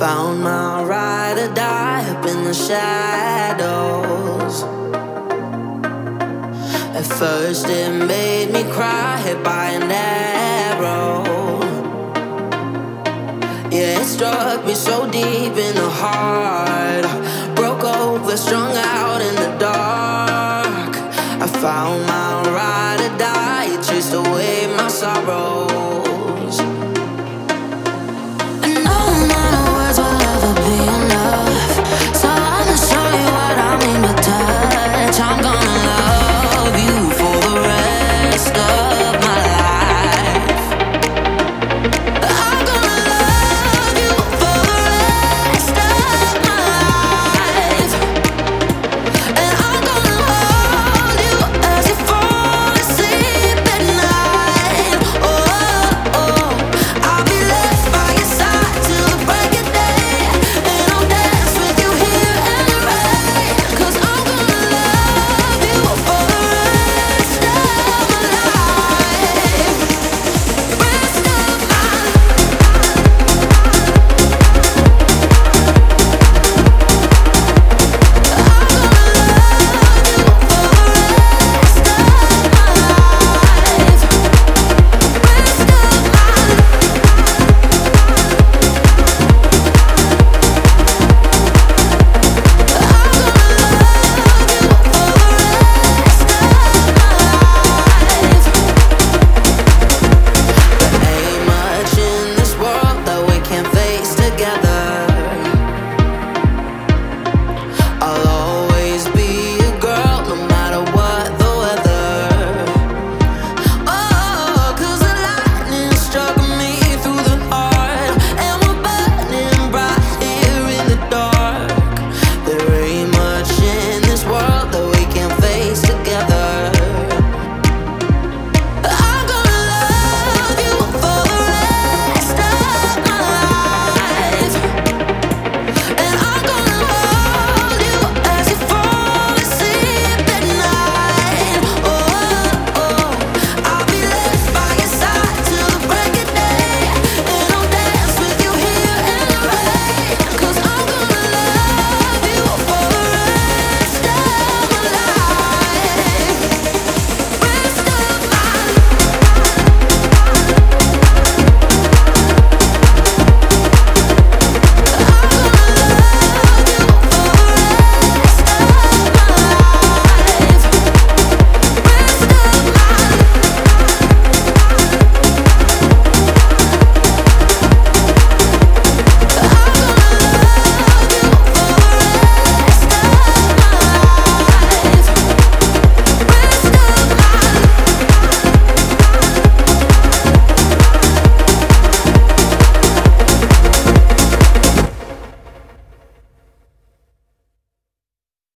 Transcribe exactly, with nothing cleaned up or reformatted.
Found my ride or die up in the shadows. At first it made me cry, hit by an arrow. Yeah, it struck me so deep in the heart. Broke over, strung out in the dark. I found my ride or die, it chased away